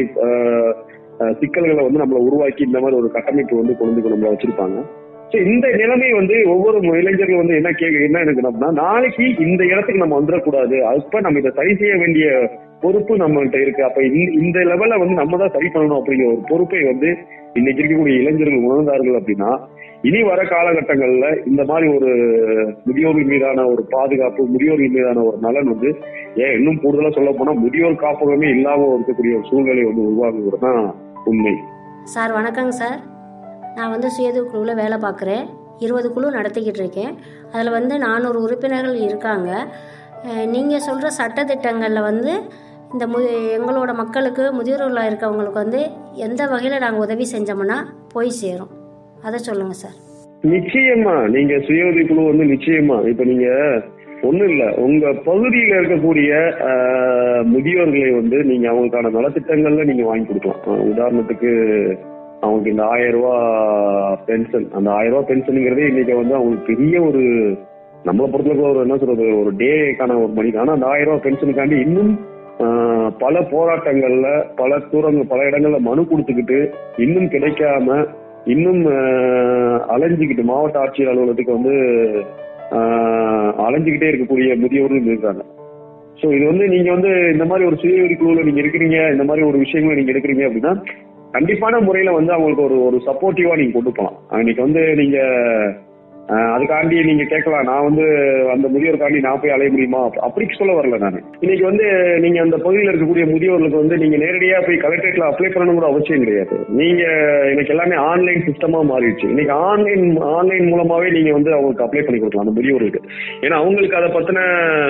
சிக்கல்களை வந்து நம்மளை உருவாக்கி இந்த மாதிரி ஒரு கட்டமைப்பு வந்து கொண்டு நம்மள வச்சிருப்பாங்க. சோ இந்த நிலைமை வந்து ஒவ்வொரு இளைஞர்கள் வந்து என்ன கேட்க என்ன இருக்கணும்னா, நாளைக்கு இந்த இடத்துக்கு நம்ம வந்துடக்கூடாது, அப்ப நம்ம இதை சரி செய்ய வேண்டிய பொறுப்பு நம்மகிட்ட இருக்கு. அப்ப இந்த லெவல்ல வந்து நம்ம தான் சரி பண்ணணும் அப்படிங்கிற ஒரு பொறுப்பை வந்து இன்னைக்கு இருக்கக்கூடிய இளைஞர்கள் உணர்ந்தார்கள் அப்படின்னா, இனி வர காலகட்டங்கள்ல இந்த மாதிரி ஒரு முதியோர்கள் மீதான ஒரு பாதுகாப்பு, முதியோர்கள் மீதான ஒரு நலன் வந்து ஏன் இன்னும் கூடுதலா சொல்ல போனா முதியோர் காப்பகமே இல்லாம இருக்கக்கூடிய ஒரு சூழ்நிலை வந்து உருவாகுகிறது தான் உண்மை.
சார் வணக்கங்க சார். நான் வந்து சுயதொ குழுவில் வேலை பார்க்குறேன். இருபது குழு நடத்திக்கிட்டு இருக்கேன். அதில் வந்து நானூறு உறுப்பினர்கள் இருக்காங்க. நீங்கள் சொல்கிற சட்டத்திட்டங்களில் வந்து இந்த மு எங்களோட மக்களுக்கு முதியோர்களாக இருக்கவங்களுக்கு வந்து எந்த வகையில் நாங்கள் உதவி செஞ்சோம்னா போய் சேரும், அதை சொல்லுங்கள் சார்.
நிச்சயமா நீங்க சுயஉதவி குழு வந்து நிச்சயமா இப்ப நீங்க ஒண்ணும் இல்ல, உங்க பகுதியில இருக்கக்கூடிய முதியோர்களை வந்து நீங்க அவங்களுக்கான நலத்திட்டங்கள்ல நீங்க வாங்கி கொடுக்கலாம். உதாரணத்துக்கு அவங்களுக்கு இந்த ஆயிரம் ரூபாய் பென்ஷன், அந்த ஆயிரம் ரூபாய் பென்ஷனுங்கிறதே இன்னைக்கு வந்து அவங்களுக்கு பெரிய ஒரு நம்மளை பொறுத்தவரைக்கும் ஒரு என்ன சொல்றது ஒரு டேக்கான ஒரு மணி. ஆனா அந்த ஆயிரம் ரூபாய் பென்ஷனுக்காண்டி இன்னும் பல போராட்டங்கள்ல பல தூரங்கள் பல இடங்கள்ல மனு கொடுத்துக்கிட்டு இன்னும் கிடைக்காம இன்னும் அலைஞ்சுக்கிட்டு மாவட்ட ஆட்சியர் அலுவலகத்துக்கு வந்து அலைஞ்சுக்கிட்டே இருக்கக்கூடிய முதியோர்கள் இருக்காங்க. ஸோ இது வந்து நீங்க வந்து இந்த மாதிரி ஒரு சுய உதவி குழுவில் நீங்க இருக்கிறீங்க, இந்த மாதிரி ஒரு விஷயங்களை நீங்க எடுக்கிறீங்க அப்படின்னா கண்டிப்பான முறையில வந்து அவங்களுக்கு ஒரு ஒரு சப்போர்ட்டிவா நீங்க கொண்டு போகலாம். இன்னைக்கு வந்து நீங்க அதுக்காண்டி நீங்க கேட்கலாம், நான் வந்து அந்த முதியோருக்காண்டி நான் போய் அலைய முடியுமா அப்படி சொல்ல வரல. நான் இன்னைக்கு வந்து நீங்க அந்த பகுதியில் இருக்கக்கூடிய முதியோர்களுக்கு வந்து நீங்க நேரடியா போய் கலெக்டரேட்ல அப்ளை பண்ணணும் கூட அவசியம் கிடையாது. நீங்க எனக்கு எல்லாமே ஆன்லைன் சிஸ்டமா மாறிடுச்சு. இன்னைக்கு ஆன்லைன் ஆன்லைன் மூலமாவே நீங்க வந்து அவங்களுக்கு அப்ளை பண்ணி கொடுக்கலாம் அந்த முதியோர்களுக்கு. ஏன்னா அவங்களுக்கு அதை பத்தின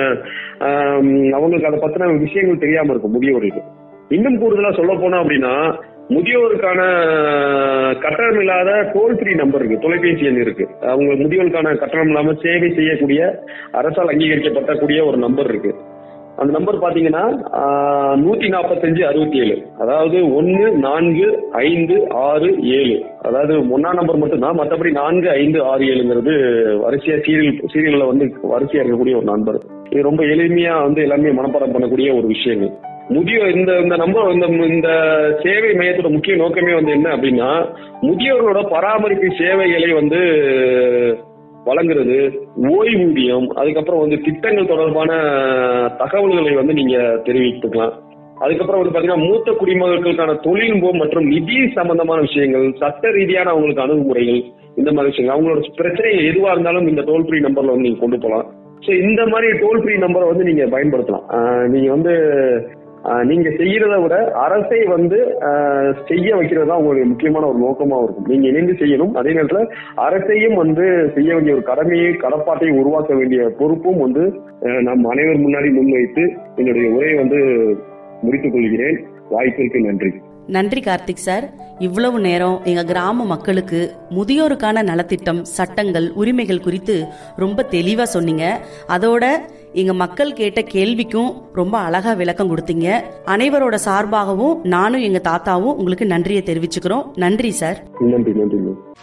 அவங்களுக்கு அதை பத்தின விஷயங்கள் தெரியாம இருக்கும் முதியோர்களுக்கு. இன்னும் கூடுதலா சொல்ல போனா அப்படின்னா முதியோருக்கான கட்டணம் இல்லாத டோல் ஃப்ரீ நம்பர் இருக்கு, தொலைபேசி எண் இருக்கு. அவங்க முதியோருக்கான கட்டணம் இல்லாம சேவை செய்யக்கூடிய அரசால் அங்கீகரிக்கப்படக்கூடிய ஒரு நம்பர் இருக்கு. அந்த நம்பர் பாத்தீங்கன்னா நூத்தி நாற்பத்தஞ்சு அறுபத்தி ஏழு அதாவது ஒன்னு நான்கு ஐந்து ஆறு ஏழு அதாவது ஒன்னாம் நம்பர் மட்டும்தான், மற்றபடி நான்கு ஐந்து ஆறு ஏழுங்கிறது வரிசையா சீரியல் சீரியல்ல வந்து வரிசையா இருக்கக்கூடிய ஒரு நம்பர். இது ரொம்ப எளிமையா வந்து எல்லாமே மனப்பாடம் பண்ணக்கூடிய ஒரு விஷயங்கள். முதியோர் இந்த இந்த நம்பர் இந்த இந்த சேவை மையத்தோட முக்கிய நோக்கமே வந்து என்ன அப்படின்னா முதியோர்களோட பராமரிப்பு சேவைகளை வந்து வழங்குறது, ஓய்வூதியம், அதுக்கப்புறம் வந்து திட்டங்கள் தொடர்பான தகவல்களை வந்து நீங்க தெரிவித்துக்கலாம். அதுக்கப்புறம் வந்து பாத்தீங்கன்னா மூத்த குடிமக்களுக்கான தொழில்நுட்பம் மற்றும் நிதி சம்பந்தமான விஷயங்கள், சட்ட ரீதியான அவங்களுக்கு அணுகுமுறைகள், இந்த மாதிரி விஷயங்கள் அவங்களோட பிரச்சனைகள் எதுவா இருந்தாலும் இந்த டோல் ஃப்ரீ நம்பர்ல வந்து நீங்க கொண்டு போகலாம். ஸோ இந்த மாதிரி டோல் ஃப்ரீ நம்பரை வந்து நீங்க பயன்படுத்தலாம். நீங்க வந்து நீங்க செய்யறத விட அரசை வந்து செய்ய வைக்கிறது தான் உங்களுடைய முக்கியமான ஒரு நோக்கமா இருக்கும். நீங்க இணைந்து செய்யணும். அதே நேரத்துல அரசையும் வந்து செய்ய வேண்டிய ஒரு கடமையை கடப்பாட்டையும் உருவாக்க வேண்டிய பொறுப்பும் வந்து நம் அனைவர் முன்னாடி முன்வைத்து என்னுடைய உரையை வந்து முடித்துக் கொள்கிறேன். வாய்ப்பிற்கு நன்றி.
நன்றி கார்த்திக் சார். இவ்வளவு நேரம் எங்க கிராம மக்களுக்கு முதியோருக்கான நலத்திட்டம், சட்டங்கள், உரிமைகள் குறித்து ரொம்ப தெளிவா சொன்னீங்க. அதோட எங்க மக்கள் கேட்ட கேள்விக்கும் ரொம்ப அழகா விளக்கம் கொடுத்தீங்க. அனைவரோட சார்பாகவும் நானும் எங்க தாத்தாவும் உங்களுக்கு நன்றியை தெரிவிச்சுக்கிறோம். நன்றி சார்.
நன்றி. நன்றி.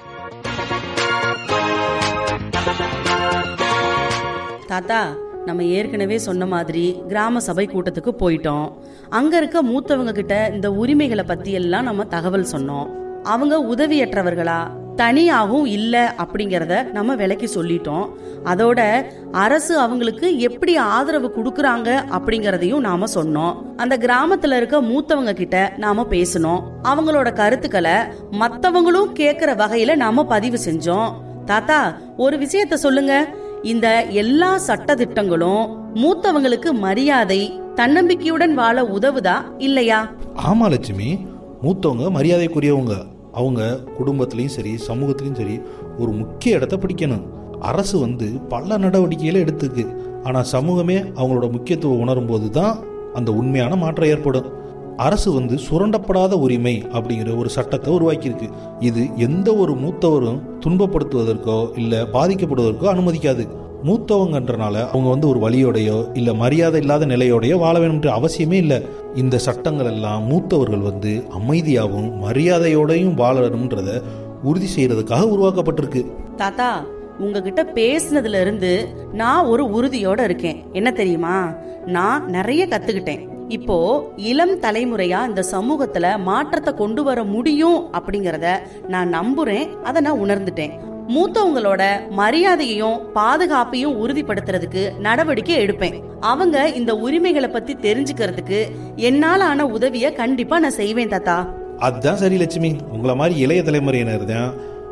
தாத்தா, நம்ம ஏற்கனவே சொன்ன மாதிரி கிராம சபை கூட்டத்துக்கு போயிட்டோம். அங்க இருக்க மூத்தவங்க கிட்ட இந்த உரிமைகளை பத்தி எல்லாம் நம்ம தகவல் சொன்னோம். அவங்க உதவியற்றவர்களா தனியாகவும் இல்ல அப்படிங்கறத நம்ம விலைக்கு சொல்லிட்டோம். அதோட அரசு அவங்களுக்கு எப்படி ஆதரவு கொடுக்கறாங்க அப்படிங்கறதையும் நாம சொன்னோம். அந்த கிராமத்துல இருக்க மூத்தவங்க கிட்ட நாம பேசணும். அவங்களோட கருத்துக்களை மத்தவங்களும் கேக்குற வகையில நாம பதிவு செஞ்சோம். தாத்தா, ஒரு விஷயத்த சொல்லுங்க, இந்த எல்லா சட்ட திட்டங்களும் மூத்தவங்களுக்கு மரியாதை, தன்னம்பிக்கையுடன் வாழ உதவுதா இல்லையா?
ஆமா லட்சுமி, மூத்தவங்க மரியாதைக்குரியவங்க. அவங்க குடும்பத்திலையும் சரி சமூகத்திலையும் சரி ஒரு முக்கிய இடத்தை பிடிக்கணும். அரசு வந்து பல நடவடிக்கைகளை எடுத்துக்கு, ஆனால் சமூகமே அவங்களோட முக்கியத்துவம் உணரும் போது தான் அந்த உண்மையான மாற்றம் ஏற்படும். அரசு வந்து சுரண்டப்படாத உரிமை அப்படிங்கிற ஒரு சட்டத்தை உருவாக்கியிருக்கு. இது எந்த ஒரு மூத்தவரும் துன்பப்படுத்துவதற்கோ இல்லை பாதிக்கப்படுவதற்கோ அனுமதிக்காது. மூத்தவங்கன்றனால அவங்க வந்து ஒரு வழியோடையோ இல்லை மரியாதை இல்லாத நிலையோடையோ வாழ வேணும்ன்ற அவசியமே இல்லை. இந்த சட்டங்கள் எல்லாம் மூத்தவர்கள் வந்து அமைதியாகவும் மரியாதையோடையும் வாழணும்ன்றத உறுதி செய்யறதுக்காக உருவாக்கப்பட்டிருக்கு.
தாத்தா, உங்ககிட்ட பேசினதுல இருந்து நான் ஒரு உறுதியோட இருக்கேன். என்ன தெரியுமா, நான் நிறைய கத்துக்கிட்டேன். இப்போ இளம் தலைமுறையா இந்த சமூகத்துல மாற்றத்தை கொண்டு வர முடியும் அப்படிங்கறத நான் நம்புறேன். அதை நான் உணர்ந்துட்டேன். மூத்தவங்களோட மரியாதையையும் பாதுகாப்பையும் உறுதிப்படுத்துறதுக்கு நடவடிக்கை எடுப்பேன். அவங்க இந்த உரிமைகளை பத்தி தெரிஞ்சுக்கிறதுக்கு என்னால ஆன உதவிய கண்டிப்பா நான் செய்வேன் தாத்தா.
அதுதான் சரி லட்சுமி. உங்களை மாதிரி இளைய தலைமுறையினர் தான்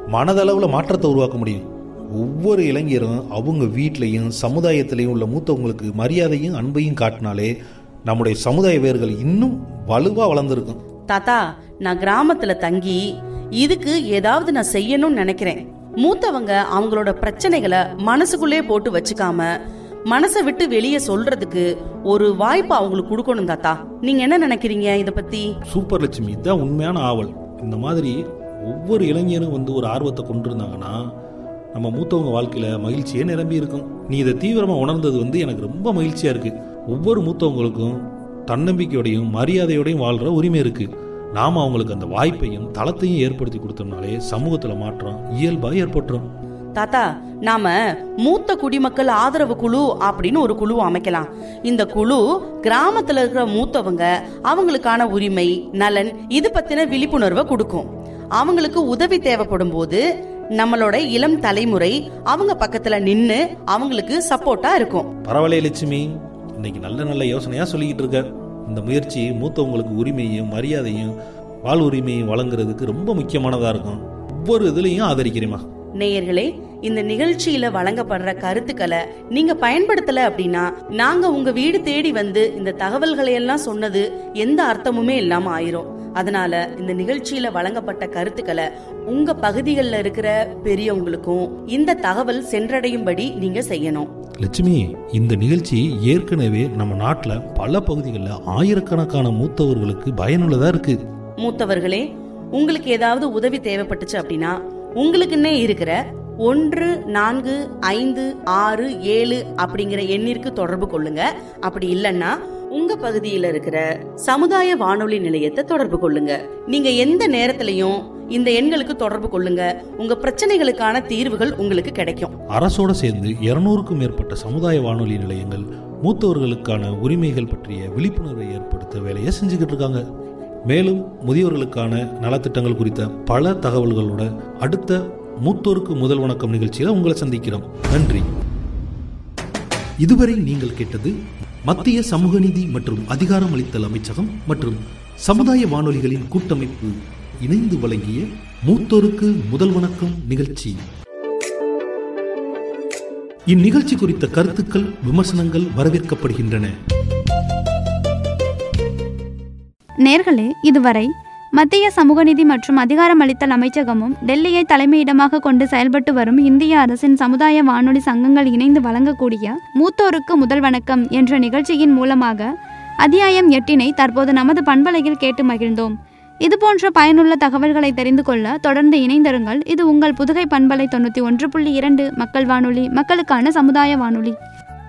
மனதளவில் மாற்றத்தை உருவாக்க முடியும். ஒவ்வொரு இளைஞரும் அவங்க வீட்லையும் சமுதாயத்திலையும் உள்ள மூத்தவங்களுக்கு மரியாதையும் அன்பையும் காட்டினாலே நம்முடைய சமுதாய வேர்கள் இன்னும் வலுவா வளர்ந்துருக்கும்.
தாத்தா, நான் கிராமத்துல தங்கி இதுக்கு ஏதாவது நான் செய்யணும்னு நினைக்கிறேன். மூத்தவங்க அவங்களோட பிரச்சனைகளை மனசுக்குள்ளே போட்டு வச்சுக்காம மனசை விட்டு வெளியே சொல்றதுக்கு ஒரு வாய்ப்பு அவங்களுக்கு கொடுக்கணும். தாத்தா, நீங்க என்ன நினைக்கிறீங்க இத பத்தி?
சூப்பர் லட்சுமி, இதுதான் உண்மையான ஆவல். இந்த மாதிரி ஒவ்வொரு இளைஞரும் வந்து ஒரு ஆர்வத்தை கொண்டிருந்தாங்கன்னா நம்ம மூத்தவங்க வாழ்க்கையில மகிழ்ச்சியே நிரம்பி இருக்கும். நீ இதை தீவிரமா உணர்ந்தது வந்து எனக்கு ரொம்ப மகிழ்ச்சியா இருக்கு. ஒவ்வொரு மூத்தவங்களுக்கும் தன்னம்பிக்கையோடையும் மரியாதையோடையும் வாழ்ற உரிமை இருக்கு. நாம அவங்களுக்கு அந்த வாய்ப்பையும் தளத்தையும் ஏற்படுத்தி கொடுத்தோம்னாலே சமூகத்துல மாற்றம் இயல்பா ஏற்பட்டுரும்.
தாத்தா, நாம மூத்த குடிமக்கள் ஆதரவு குழு அப்படின்னு ஒரு குழு அமைக்கலாம். இந்த குழு கிராமத்துல இருக்கிற மூத்தவங்க அவங்களுக்கான உரிமை, நலன் இது பத்தின விழிப்புணர்வை கொடுக்கும். அவங்களுக்கு உதவி தேவைப்படும் போது நம்மளோட இளம் தலைமுறை அவங்க பக்கத்துல நின்னு அவங்களுக்கு சப்போர்ட்டா இருக்கும்.
பரவாயில்ல லட்சுமி, இன்னைக்கு நல்ல நல்ல யோசனையா சொல்லிக்கிட்டு இருக்க. இந்த முயற்சி மூத்தவங்களுக்கு உரிமையும் மரியாதையும் வாழ் உரிமையும் வழங்குறதுக்கு ரொம்ப முக்கியமானதா இருக்கும். ஒவ்வொரு இதுலையும் ஆதரிக்கிறேமா.
நேயர்களே, இந்த நிகழ்ச்சியில வழங்கப்படுற கருத்துக்களை நீங்க பயன்படுத்தல அப்படின்னா நாங்க உங்க வீடு தேடி வந்து இந்த தகவல்களை எல்லாம் சொன்னது எந்த அர்த்தமுமே இல்லாம ஆயிரும். அதனால இந்த நிகழ்ச்சியில வழங்கப்பட்ட கருத்துக்களை உங்க பகுதிகளில் இருக்கிற பெரியவங்களுக்கும் இந்த தகவல் சென்றடையும்படி நீங்க செய்யணும்.
லட்சுமி, இந்த நிகழ்ச்சி ஏற்கனவே நம்ம நாட்டுல பல பகுதிகளில் ஆயிரக்கணக்கான மூத்தவர்களுக்கு பயனுள்ளதா இருக்கு.
மூத்தவர்களே, உங்களுக்கு ஏதாவது உதவி தேவைப்பட்டுச்சு அப்படின்னா உங்களுக்குன்னே இருக்கிற ஒன்று நான்கு ஐந்து ஆறு ஏழு அப்படிங்கிற எண்ணிற்கு தொடர்பு கொள்ளுங்க. அப்படி இல்லைன்னா உங்க பகுதியில் இருக்கிற சமுதாய வானொலி நிலையத்தை தொடர்பு கொள்ளுங்க. நீங்க எந்த நேரத்திலையும் இந்த எண்களுக்கு தொடர்பு கொள்ளுங்க. உங்க பிரச்சனைகளுக்கான தீர்வுகள் உங்களுக்கு கிடைக்கும்.
அரசோட சேர்ந்து இருநூறுக்கும் மேற்பட்ட சமுதாய வானொலி நிலையங்கள் மூத்தவர்களுக்கான உரிமைகள் பற்றிய விழிப்புணர்வை ஏற்படுத்த வேலையை செஞ்சுக்கிட்டு இருக்காங்க. மேலும் முதியோர்களுக்கான நலத்திட்டங்கள் குறித்த பல தகவல்களோட அடுத்த மூத்தோருக்கு முதல் வணக்கம் நிகழ்ச்சியில உங்களை சந்திக்கிறோம். நன்றி. இதுவரை நீங்கள் கேட்டது மத்திய சமூக நீதி மற்றும் அதிகாரமளித்தல் அமைச்சகம் மற்றும் சமுதாய வானொலிகளின் கூட்டமைப்பு இணைந்து வழங்கிய மூத்தோருக்கு முதல் வணக்கம் நிகழ்ச்சி. இந்நிகழ்ச்சி குறித்த கருத்துக்கள், விமர்சனங்கள் வரவேற்கப்படுகின்றன.
நேர்களே, இதுவரை மத்திய சமூக நீதி மற்றும் அதிகாரமளித்தல் அமைச்சகமும் டெல்லியை தலைமையிடமாக கொண்டு செயல்பட்டு வரும் இந்திய அரசின் சமுதாய வானொலி சங்கங்கள் இணைந்து வழங்கக்கூடிய மூத்தோருக்கு முதல் வணக்கம் என்ற நிகழ்ச்சியின் மூலமாக அத்தியாயம் எட்டினை தற்போது நமது பண்பலையில் கேட்டு மகிழ்ந்தோம். இதுபோன்ற பயனுள்ள தகவல்களை தெரிந்து கொள்ள தொடர்ந்து இணைந்திருங்கள். இது உங்கள் புதுகை பண்பலை தொண்ணூற்றி ஒன்று புள்ளி இரண்டு மக்கள் வானொலி, மக்களுக்கான சமுதாய வானொலி.